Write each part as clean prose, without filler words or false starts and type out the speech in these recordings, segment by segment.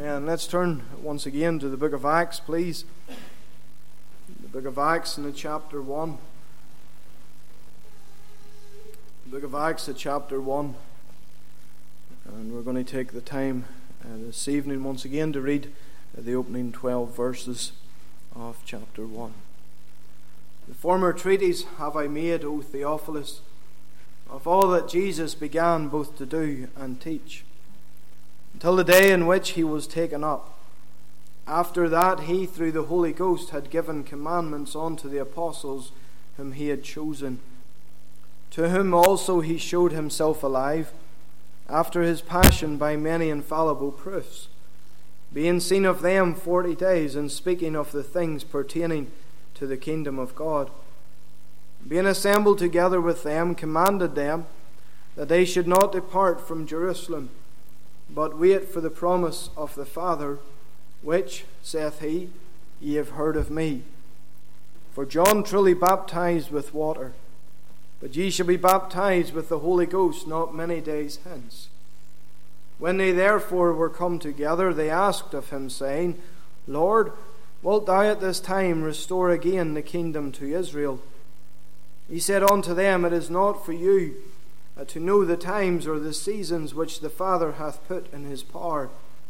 Amen. Let's turn once again to the book of Acts, please. The book of Acts in the chapter 1. The book of Acts at chapter 1. And we're going to take the time this evening once again to read the opening 12 verses of chapter 1. The former treatise have I made, O Theophilus, of all that Jesus began both to do and teach, until the day in which he was taken up. After that he, through the Holy Ghost, had given commandments unto the apostles whom he had chosen, to whom also he showed himself alive, after his passion by many infallible proofs, being seen of them 40 days, and speaking of the things pertaining to the kingdom of God. Being assembled together with them, commanded them that they should not depart from Jerusalem, but wait for the promise of the Father, which, saith he, ye have heard of me. For John truly baptized with water, but ye shall be baptized with the Holy Ghost not many days hence. When they therefore were come together, they asked of him, saying, Lord, wilt thou at this time restore again the kingdom to Israel? He said unto them, It is not for you to know the times or the seasons which the Father hath put in his power,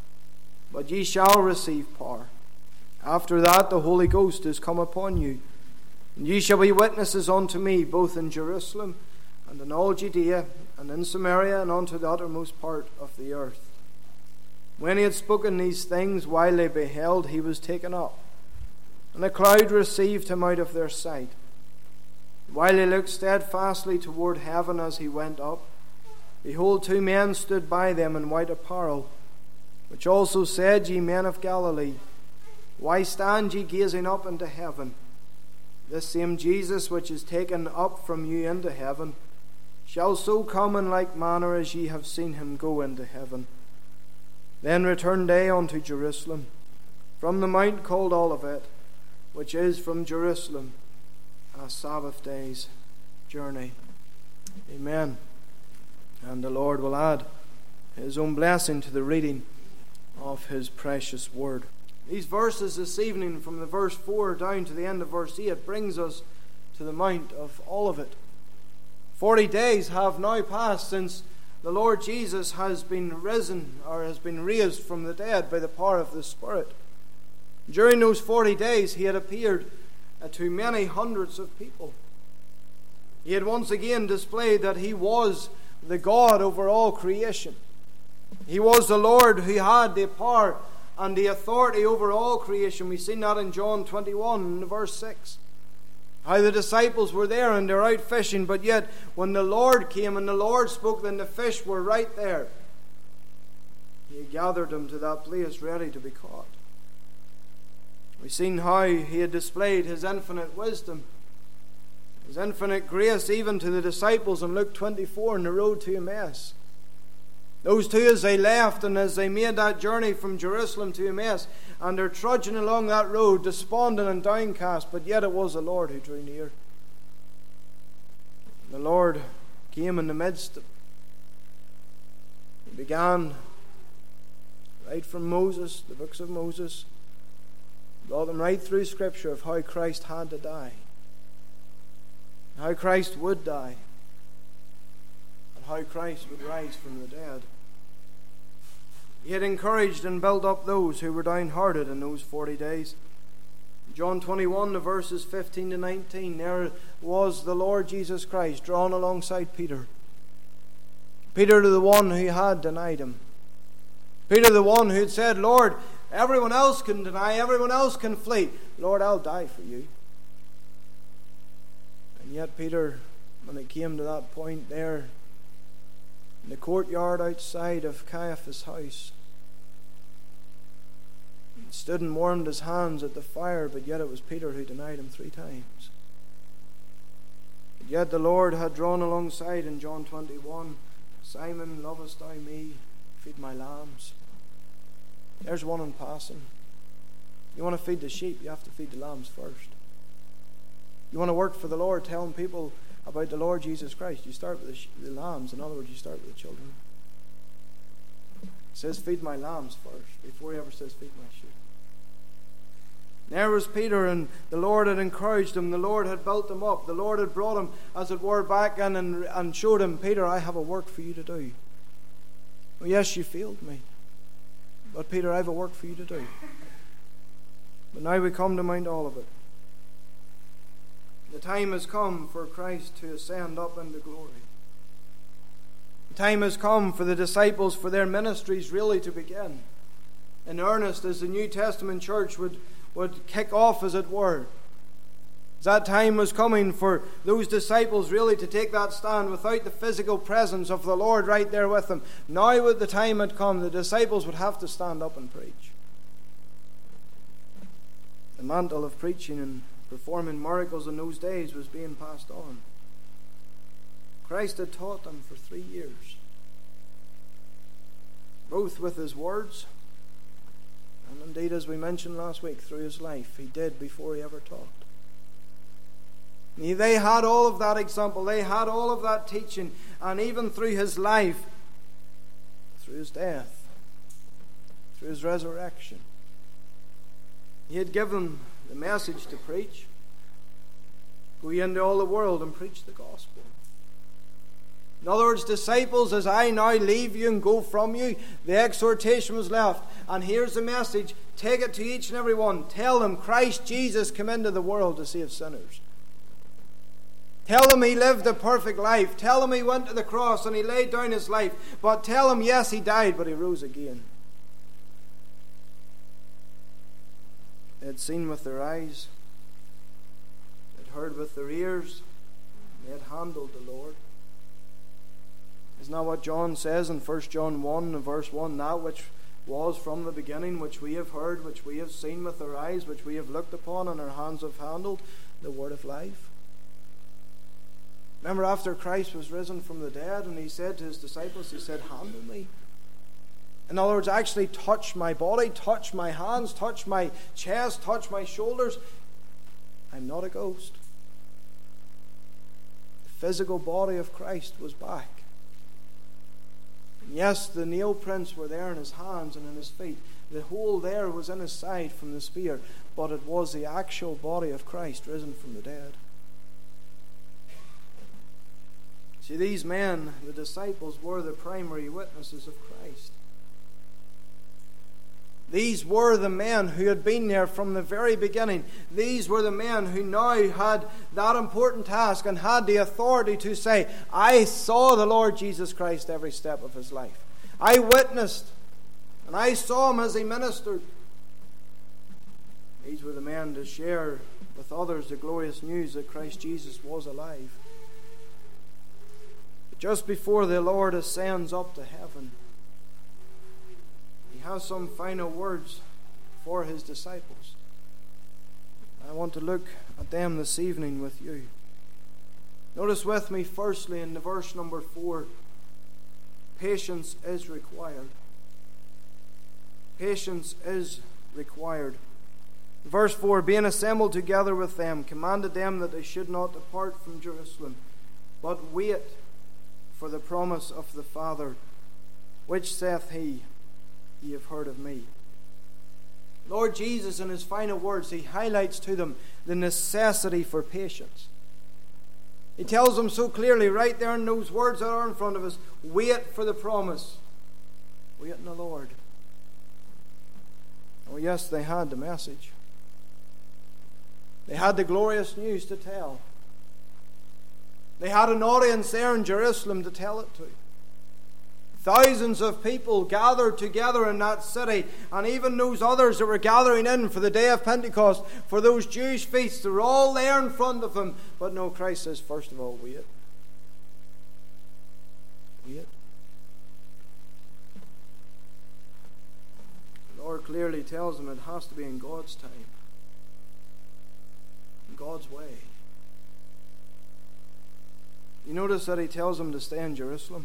but ye shall receive power. After that the Holy Ghost is come upon you, and ye shall be witnesses unto me, both in Jerusalem, and in all Judea, and in Samaria, and unto the uttermost part of the earth. When he had spoken these things, while they beheld, he was taken up, and a cloud received him out of their sight. While he looked steadfastly toward heaven as he went up, behold, 2 men stood by them in white apparel, which also said, Ye men of Galilee, why stand ye gazing up into heaven? This same Jesus which is taken up from you into heaven shall so come in like manner as ye have seen him go into heaven. Then returned they unto Jerusalem, from the mount called Olivet, which is from Jerusalem a Sabbath day's journey. Amen. And the Lord will add his own blessing to the reading of his precious word. These verses this evening, from the verse 4 down to the end of verse 8, brings us to the Mount of Olivet. 40 days have now passed since the Lord Jesus has been risen, or has been raised from the dead by the power of the Spirit. During those 40 days he had appeared to many hundreds of people. He had once again displayed that he was the God over all creation. He was the Lord who had the power and the authority over all creation. We've seen that in John 21 verse 6. How the disciples were there and they're out fishing, but yet when the Lord came and the Lord spoke, then the fish were right there. He gathered them to that place ready to be caught. We've seen how he had displayed his infinite wisdom, his infinite grace, even to the disciples in Luke 24 on the road to Emmaus. Those two, as they left and as they made that journey from Jerusalem to Emmaus, and they're trudging along that road, despondent and downcast, but yet it was the Lord who drew near. The Lord came in the midst. He began right from Moses, the books of Moses, brought them right through Scripture of how Christ had to die, how Christ would die, and how Christ would rise from the dead. He had encouraged and built up those who were downhearted in those 40 days. John 21, the verses 15 to 19, there was the Lord Jesus Christ drawn alongside Peter. Peter, the one who had denied him. Peter, the one who had said, Lord, everyone else can deny, everyone else can flee. Lord, I'll die for you. And yet Peter, when it came to that point there, in the courtyard outside of Caiaphas' house, he stood and warmed his hands at the fire, but yet it was Peter who denied him 3 times. But yet the Lord had drawn alongside in John 21, Simon, lovest thou me? Feed my lambs. There's one in passing. You want to feed the sheep, you have to feed the lambs first. You want to work for the Lord, telling people about the Lord Jesus Christ, you start with the lambs. In other words, you start with the children. He says, feed my lambs first, before he ever says, feed my sheep. There was Peter, and the Lord had encouraged him. The Lord had built him up. The Lord had brought him, as it were, back in and showed him, Peter, I have a work for you to do. Oh, yes, you failed me. But Peter, I have a work for you to do. But now we come to Mount Olivet. The time has come for Christ to ascend up into glory. The time has come for the disciples, for their ministries really to begin in earnest, as the New Testament church would kick off, as it were. That time was coming for those disciples really to take that stand without the physical presence of the Lord right there with them. Now that the time had come, the disciples would have to stand up and preach. The mantle of preaching and performing miracles in those days was being passed on. Christ had taught them for 3 years, both with his words and indeed, as we mentioned last week, through his life. He did before he ever taught. They had all of that example. They had all of that teaching. And even through his life, through his death, through his resurrection, he had given the message to preach. Go ye into all the world and preach the gospel. In other words, disciples, as I now leave you and go from you, the exhortation was left. And here's the message. Take it to each and every one. Tell them Christ Jesus came into the world to save sinners. Tell them he lived a perfect life. Tell them he went to the cross and he laid down his life. But tell them, yes, he died, but he rose again. They had seen with their eyes. They had heard with their ears. They had handled the Lord. Isn't that what John says in 1 John 1 and verse 1? That which was from the beginning, which we have heard, which we have seen with our eyes, which we have looked upon and our hands have handled, the word of life. Remember, after Christ was risen from the dead, and he said to his disciples, he said, handle me. In other words, actually touch my body, touch my hands, touch my chest, touch my shoulders. I'm not a ghost. The physical body of Christ was back. And yes, the nail prints were there in his hands and in his feet. The hole there was in his side from the spear, but it was the actual body of Christ risen from the dead. See, these men, the disciples, were the primary witnesses of Christ. These were the men who had been there from the very beginning. These were the men who now had that important task and had the authority to say, I saw the Lord Jesus Christ every step of his life. I witnessed, and I saw him as he ministered. These were the men to share with others the glorious news that Christ Jesus was alive. But just before the Lord ascends up to heaven, he has some final words for his disciples. I want to look at them this evening with you. Notice with me firstly in the verse number 4, patience is required. Patience is required. Verse 4, being assembled together with them, commanded them that they should not depart from Jerusalem, but wait for the promise of the Father, which saith he, ye have heard of me. Lord Jesus, in his final words, he highlights to them the necessity for patience. He tells them so clearly right there in those words that are in front of us, wait for the promise. Wait in the Lord. Oh yes, they had the message. They had the glorious news to tell. They had an audience there in Jerusalem to tell it to. Thousands of people gathered together in that city, and even those others that were gathering in for the day of Pentecost, for those Jewish feasts, they were all there in front of them. But no, Christ says, first of all, wait. Wait. The Lord clearly tells them it has to be in God's time, in God's way. You notice that he tells them to stay in Jerusalem.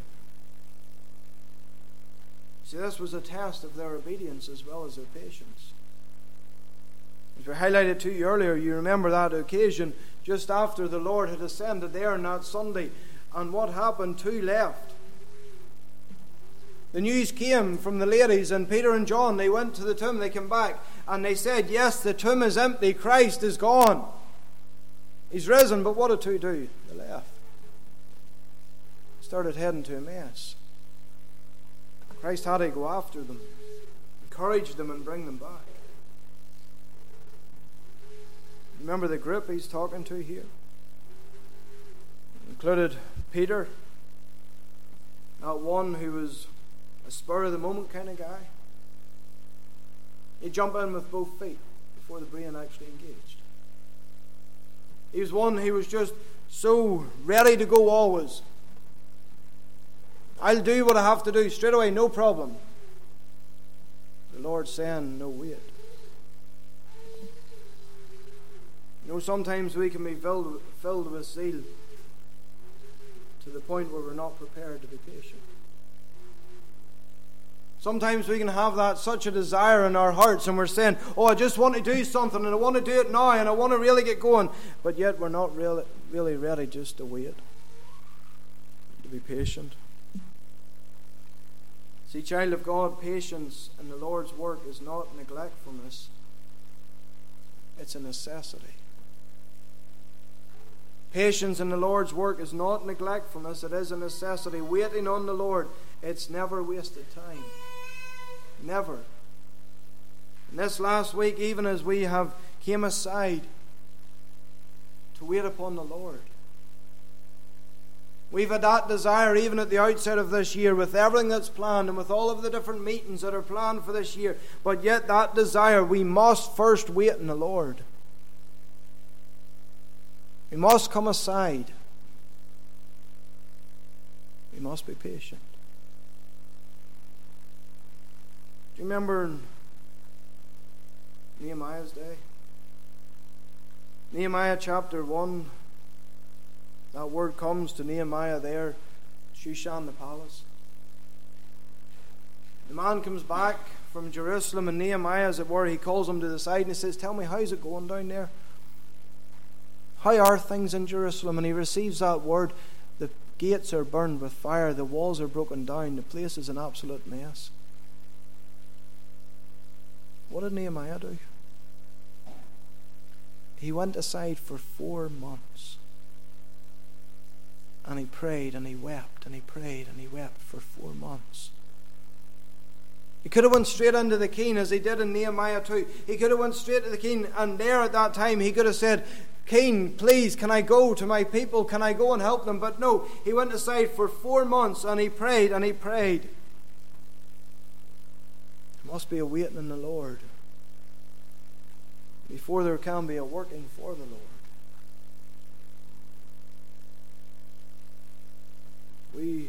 See, this was a test of their obedience as well as their patience. As we highlighted to you earlier, you remember that occasion just after the Lord had ascended there on that Sunday, and what happened? Two left. The news came from the ladies, and Peter and John, they went to the tomb, they came back, and they said, yes, the tomb is empty, Christ is gone. He's risen, but what did two do? They left. Started heading to Emmaus. Christ had to go after them, encourage them, and bring them back. Remember the group he's talking to here? Included Peter, not one who was a spur-of-the-moment kind of guy. He'd jump in with both feet before the brain actually engaged. He was one who was just so ready to go always. I'll do what I have to do straight away, no problem. The Lord saying, no, wait. You know, sometimes we can be filled with zeal to the point where we're not prepared to be patient. Sometimes we can have that such a desire in our hearts, and we're saying, oh, I just want to do something, and I want to do it now, and I want to really get going. But yet we're not really ready just to wait, to be patient. See, child of God, patience in the Lord's work is not neglectfulness. It's a necessity. Patience in the Lord's work is not neglectfulness. It is a necessity. Waiting on the Lord, it's never wasted time. Never. And this last week, even as we have came aside to wait upon the Lord, we've had that desire even at the outset of this year, with everything that's planned and with all of the different meetings that are planned for this year. But yet that desire, we must first wait in the Lord. We must come aside. We must be patient. Do you remember Nehemiah's day? Nehemiah chapter 1. That word comes to Nehemiah there, Shushan the palace. The man comes back from Jerusalem, and Nehemiah, as it were, he calls him to the side and he says, tell me, how's it going down there? How are things in Jerusalem? And he receives that word. The gates are burned with fire. The walls are broken down. The place is an absolute mess. What did Nehemiah do? He went aside for 4 months. And he prayed and he wept and he prayed and he wept for 4 months. He could have went straight into the king as he did in Nehemiah 2. He could have went straight to the king, and there at that time he could have said, King, please, can I go to my people? Can I go and help them? But no, he went aside for 4 months and he prayed and he prayed. There must be a waiting in the Lord before there can be a working for the Lord. We,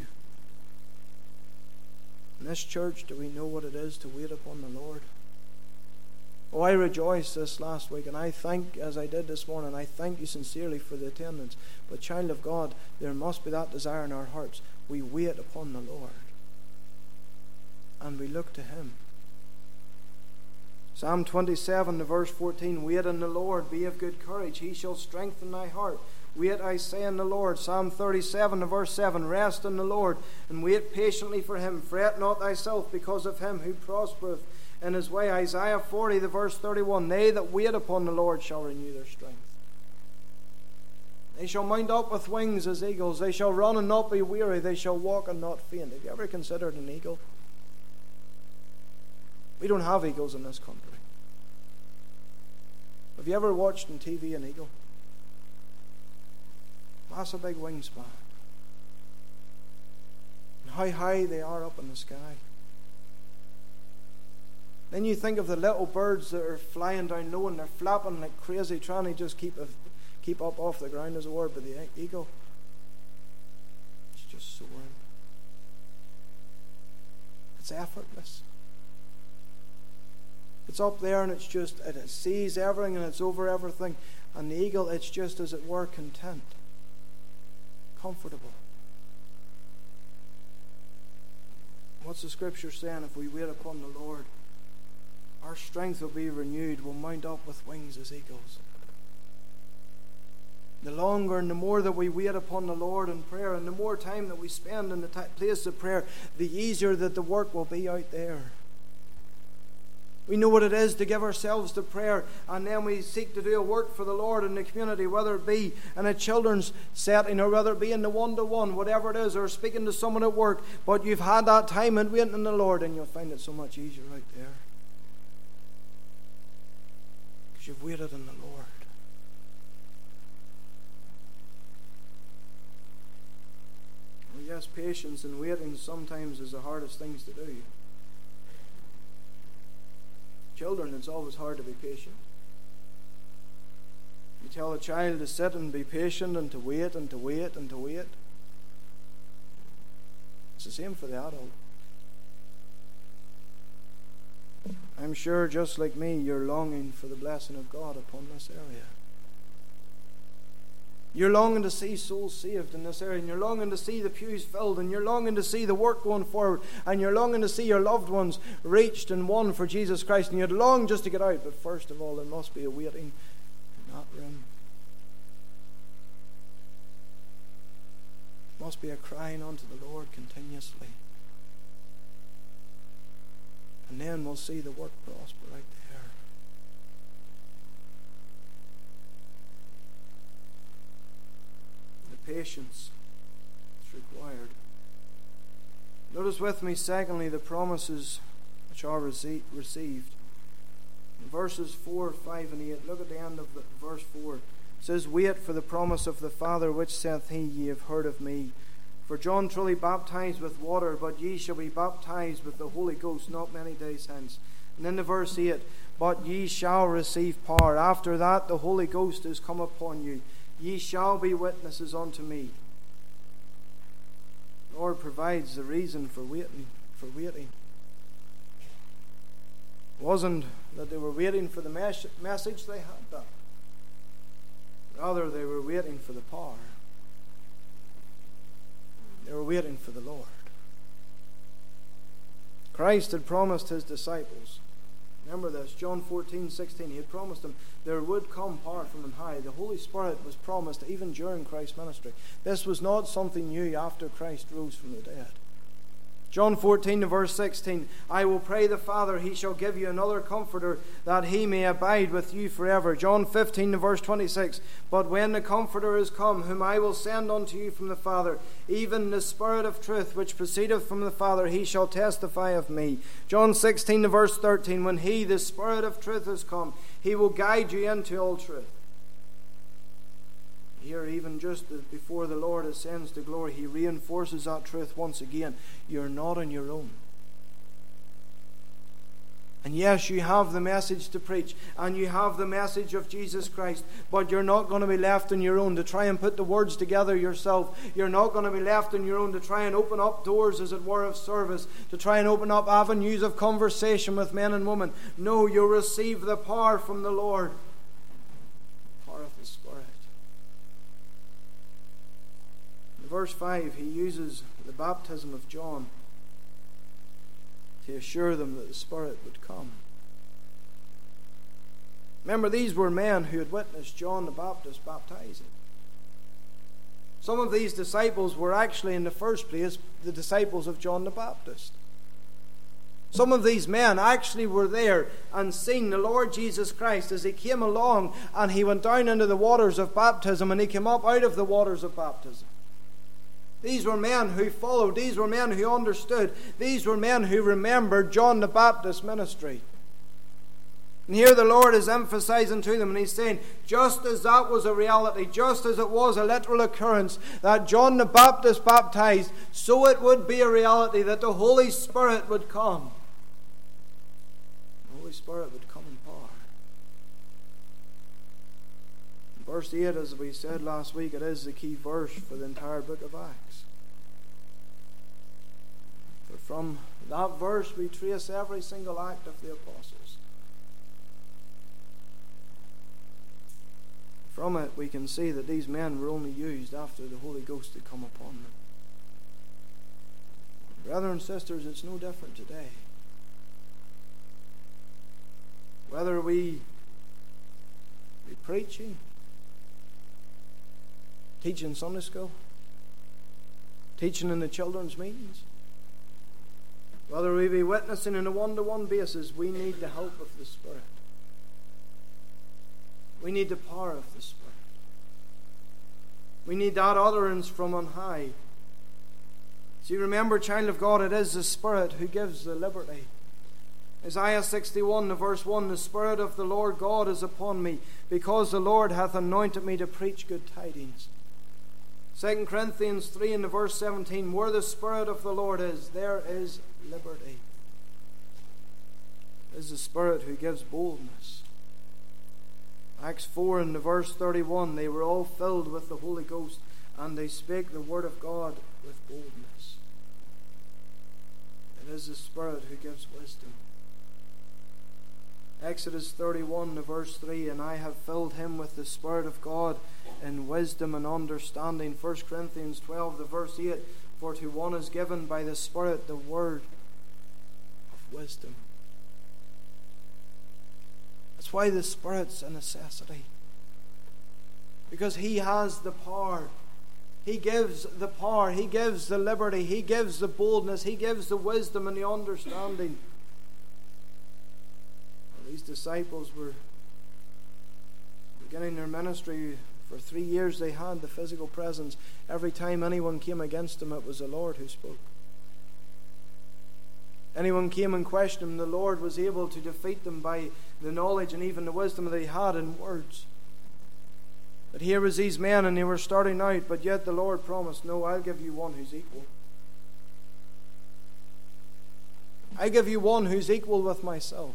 in this church, do we know what it is to wait upon the Lord? Oh, I rejoiced this last week, and I thank, as I did this morning, I thank you sincerely for the attendance. But child of God, there must be that desire in our hearts. We wait upon the Lord, and we look to Him. Psalm 27, verse 14, wait in the Lord, be of good courage, He shall strengthen thy heart. Wait, I say, in the Lord. Psalm 37, verse 7, rest in the Lord, and wait patiently for Him. Fret not thyself because of him who prospereth in his way. Isaiah 40, verse 31, they that wait upon the Lord shall renew their strength. They shall mount up with wings as eagles. They shall run and not be weary. They shall walk and not faint. Have you ever considered an eagle? We don't have eagles in this country. Have you ever watched on TV an eagle? Massive big wingspan. And how high they are up in the sky. Then you think of the little birds that are flying down low and they're flapping like crazy, trying to just keep up off the ground, as a word. But the eagle, it's just soaring. It's effortless. It's up there and it's just, it sees everything and it's over everything. And the eagle, it's just, as it were, content. Comfortable. What's the scripture saying? If we wait upon the Lord, our strength will be renewed. We'll mount up with wings as eagles. The longer and the more that we wait upon the Lord in prayer, and the more time that we spend in the place of prayer, the easier that the work will be out there. We know what it is to give ourselves to prayer, and then we seek to do a work for the Lord in the community, whether it be in a children's setting or whether it be in the one-to-one, whatever it is, or speaking to someone at work. But you've had that time and waiting on the Lord, and you'll find it so much easier right there. Because you've waited on the Lord. Well, yes, patience and waiting sometimes is the hardest things to do. Children, it's always hard to be patient. You tell a child to sit and be patient and to wait and to wait and to wait. It's the same for the adult. I'm sure, just like me, you're longing for the blessing of God upon this area. You're longing to see souls saved in this area, and you're longing to see the pews filled, and you're longing to see the work going forward, and you're longing to see your loved ones reached and won for Jesus Christ, and you'd long just to get out. But first of all, there must be a waiting in that room. There must be a crying unto the Lord continuously. And then we'll see the work prosper right there. Patience is required. Notice with me, secondly, the promises which are received. In verses 4, 5, and 8, look at the end of verse 4. It says, "Wait for the promise of the Father, which saith he, Ye have heard of me. For John truly baptized with water, but ye shall be baptized with the Holy Ghost not many days hence." And then the verse 8, "But ye shall receive power. After that the Holy Ghost is come upon you. Ye shall be witnesses unto me." The Lord provides the reason for waiting. It wasn't that they were waiting for the message, they had that. Rather, they were waiting for the power. They were waiting for the Lord. Christ had promised his disciples. Remember this, John 14:16. He had promised them there would come power from on high. The Holy Spirit was promised even during Christ's ministry. This was not something new after Christ rose from the dead. John 14 verse 16, "I will pray the Father, he shall give you another comforter, that he may abide with you forever." John 15 verse 26, "But when the Comforter is come, whom I will send unto you from the Father, even the Spirit of truth, which proceedeth from the Father, he shall testify of me." John 16 verse 13, "When he, the Spirit of truth, is come, he will guide you into all truth." Here, even just before the Lord ascends to glory, he reinforces that truth once again. You're not on your own. And yes, you have the message to preach, and you have the message of Jesus Christ, but you're not going to be left on your own to try and put the words together yourself. You're not going to be left on your own to try and open up doors, as it were, of service, to try and open up avenues of conversation with men and women. No, you'll receive the power from the Lord. The power of the Spirit. Verse 5, he uses the baptism of John to assure them that the Spirit would come. Remember, these were men who had witnessed John the Baptist baptizing. Some of these disciples were actually, in the first place, the disciples of John the Baptist. Some of these men actually were there and seen the Lord Jesus Christ as he came along and he went down into the waters of baptism and he came up out of the waters of baptism. These were men who followed. These were men who understood. These were men who remembered John the Baptist's ministry. And here the Lord is emphasizing to them, and he's saying, just as that was a reality, just as it was a literal occurrence that John the Baptist baptized, so it would be a reality that the Holy Spirit would come. The Holy Spirit would come in power. Verse 8, as we said last week, it is the key verse for the entire book of Acts. For from that verse we trace every single act of the apostles. From it we can see that these men were only used after the Holy Ghost had come upon them. Brothers and sisters, it's no different today. Whether we be preaching, Teaching Sunday school? Teaching in the children's meetings? Whether we be witnessing on a one-to-one basis, we need the help of the Spirit. We need the power of the Spirit. We need that utterance from on high. See, remember, child of God, it is the Spirit who gives the liberty. Isaiah 61, verse 1, the Spirit of the Lord God is upon me, because the Lord hath anointed me to preach good tidings. 2 Corinthians 3 and verse 17, where the Spirit of the Lord is, there is liberty. It is the Spirit who gives boldness. Acts 4 and verse 31, they were all filled with the Holy Ghost, and they spake the word of God with boldness. It is the Spirit who gives wisdom. Exodus 31 verse 3, and I have filled him with the Spirit of God in wisdom and understanding. 1 Corinthians 12 verse 8, for to one is given by the Spirit the word of wisdom. That's why the Spirit's a necessity. Because He has the power. He gives the power. He gives the liberty. He gives the boldness. He gives the wisdom and the understanding. These disciples were beginning their ministry. For 3 years they had the physical presence. Every time anyone came against them, it was the Lord who spoke. Anyone came and questioned him, the Lord was able to defeat them by the knowledge and even the wisdom that He had in words. But here was these men, and they were starting out, but yet the Lord promised, no, I'll give you one who's equal. I give you one who's equal with myself.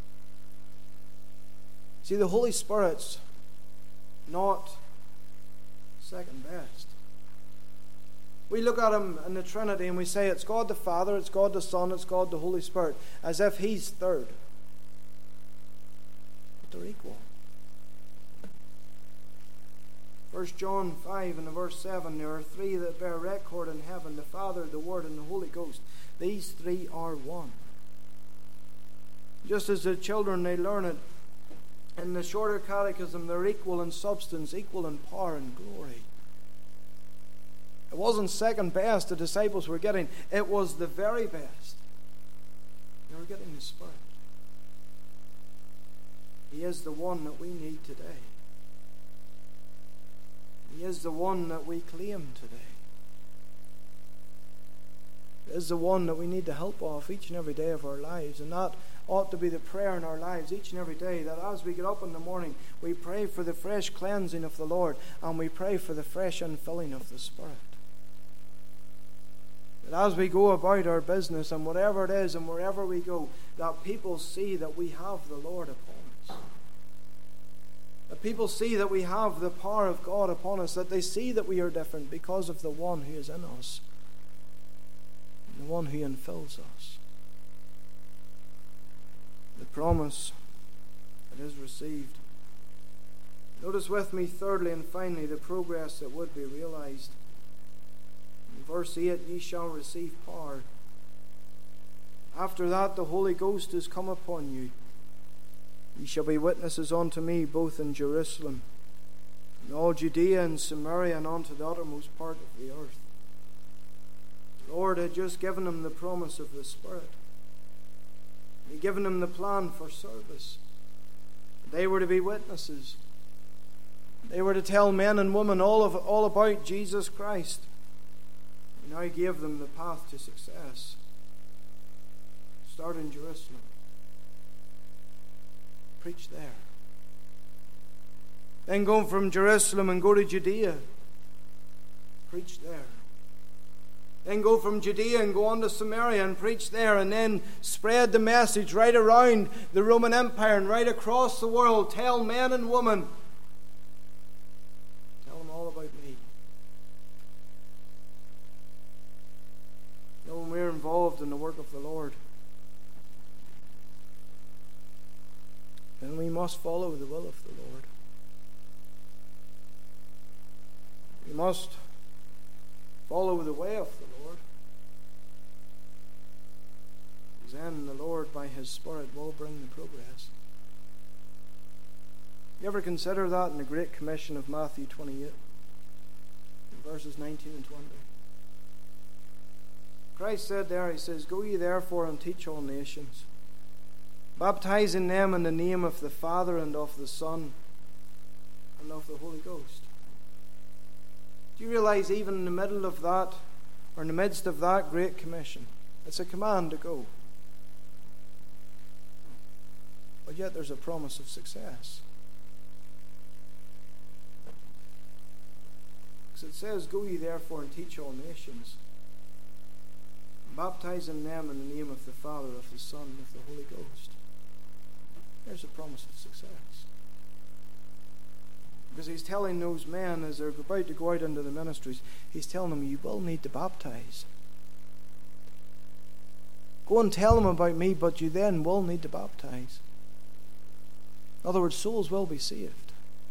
See, the Holy Spirit's not second best. We look at Him in the Trinity and we say it's God the Father, it's God the Son, it's God the Holy Spirit, as if He's third. But they're equal. 1 John 5 and verse 7, there are three that bear record in heaven, the Father, the Word, and the Holy Ghost. These three are one. Just as the children, they learn it in the shorter catechism, they're equal in substance, equal in power and glory. It wasn't second best the disciples were getting. It was the very best. They were getting the Spirit. He is the one that we need today. He is the one that we claim today. He is the one that we need the help of each and every day of our lives. And that ought to be the prayer in our lives each and every day, that as we get up in the morning, we pray for the fresh cleansing of the Lord, and we pray for the fresh infilling of the Spirit. That as we go about our business and whatever it is and wherever we go, that people see that we have the Lord upon us. That people see that we have the power of God upon us, that they see that we are different because of the one who is in us, and the one who infills us. The promise that is received. Notice with me, thirdly and finally, the progress that would be realized. In verse 8, ye shall receive power. After that, the Holy Ghost is come upon you. Ye shall be witnesses unto me both in Jerusalem, and all Judea and Samaria, and unto the uttermost part of the earth. The Lord had just given them the promise of the Spirit. He had given them the plan for service. They were to be witnesses. They were to tell men and women all about Jesus Christ. He now gave them the path to success. Start in Jerusalem. Preach there. Then go from Jerusalem and go to Judea. Preach there. Then go from Judea and go on to Samaria and preach there, and then spread the message right around the Roman Empire and right across the world. Tell men and women. Tell them all about me. You know, when we're involved in the work of the Lord, then we must follow the will of the Lord. We must follow the way of the Lord. Because then the Lord, by His Spirit, will bring the progress. You ever consider that in the Great Commission of Matthew 28? verses 19 and 20. Christ said there, he says, "Go ye therefore and teach all nations, baptizing them in the name of the Father and of the Son and of the Holy Ghost." Do you realize even in the middle of that, or in the midst of that great commission, it's a command to go. But yet there's a promise of success. Because it says, "Go ye therefore and teach all nations, baptizing them in the name of the Father, of the Son, and of the Holy Ghost." There's a promise of success. Because he's telling those men as they're about to go out into the ministries, he's telling them, you will need to baptize. Go and tell them about me, but you then will need to baptize. In other words, souls will be saved.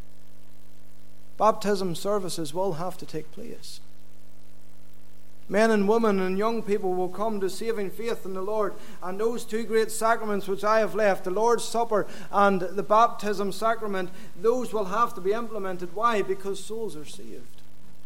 Baptism services will have to take place. Men and women and young people will come to saving faith in the Lord. And those two great sacraments which I have left, the Lord's Supper and the baptism sacrament, those will have to be implemented. Why? Because souls are saved.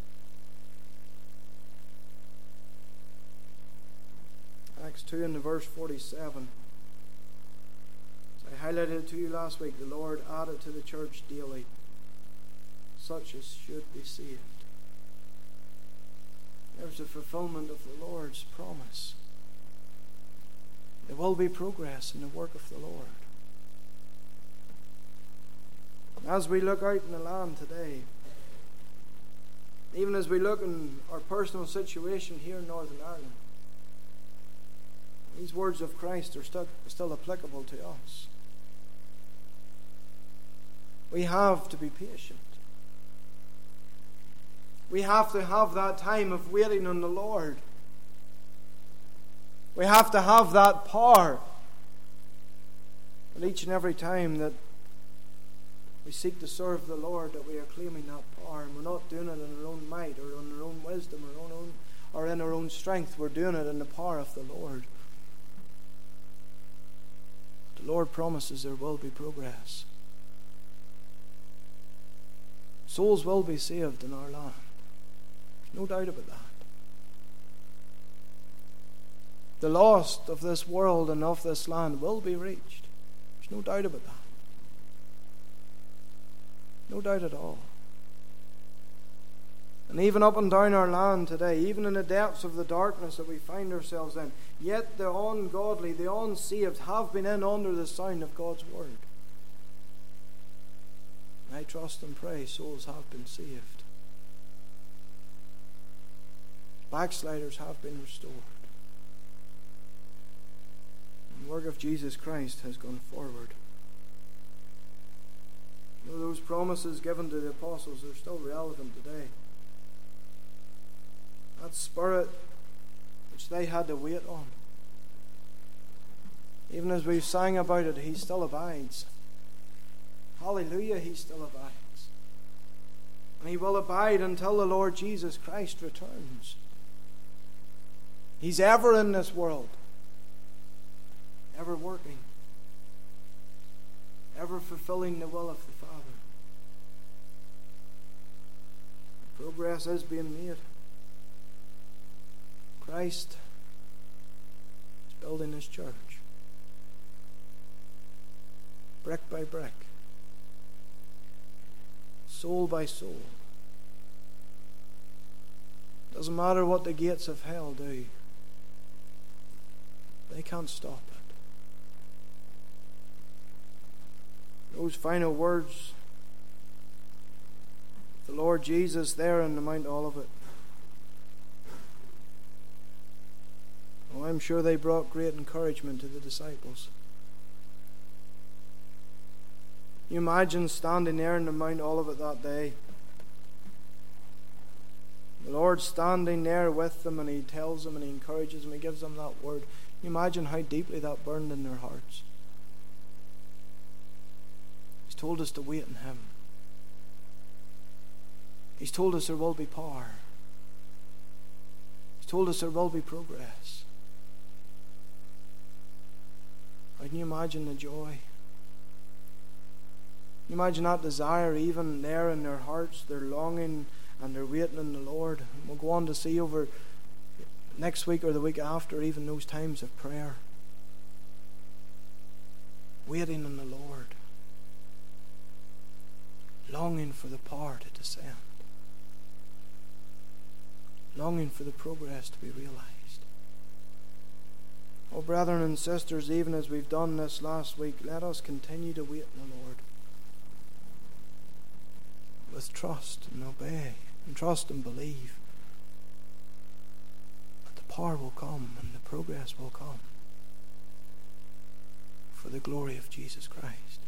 Acts 2 in the verse 47. As I highlighted it to you last week, the Lord added to the church daily such as should be saved. There's a fulfillment of the Lord's promise. There will be progress in the work of the Lord. As we look out in the land today, even as we look in our personal situation here in Northern Ireland, these words of Christ are still applicable to us. We have to be patient. We have to have that time of waiting on the Lord. We have to have that power. But each and every time that we seek to serve the Lord, that we are claiming that power. And we're not doing it in our own might or in our own wisdom or in our own strength. We're doing it in the power of the Lord. The Lord promises there will be progress. Souls will be saved in our land. No doubt about that. The lost of this world and of this land will be reached. There's no doubt about that. No doubt at all. And even up and down our land today, even in the depths of the darkness that we find ourselves in, yet the ungodly, the unsaved have been in under the sound of God's word. I trust and pray souls have been saved. Backsliders have been restored. The work of Jesus Christ has gone forward. You know, those promises given to the apostles are still relevant today. That Spirit which they had to wait on. Even as we've sang about it, He still abides. Hallelujah, He still abides. And He will abide until the Lord Jesus Christ returns. He's ever in this world, ever working, ever fulfilling the will of the Father. Progress is being made. Christ is building His church, brick by brick, soul by soul. Doesn't matter what the gates of hell do. They can't stop it. Those final words of the Lord Jesus there on the Mount Olivet, oh, I'm sure they brought great encouragement to the disciples. You imagine standing there on the Mount Olivet that day, the Lord standing there with them, and He tells them and He encourages them, He gives them that word. Can you imagine how deeply that burned in their hearts? He's told us to wait on Him. He's told us there will be power. He's told us there will be progress. How can you imagine the joy? Can you imagine that desire even there in their hearts, their longing and they're waiting on the Lord. And we'll go on to see over next week or the week after, even those times of prayer. Waiting on the Lord. Longing for the power to descend. Longing for the progress to be realized. Oh, brethren and sisters, even as we've done this last week, let us continue to wait on the Lord. With trust and obey, and trust and believe that the power will come and the progress will come for the glory of Jesus Christ.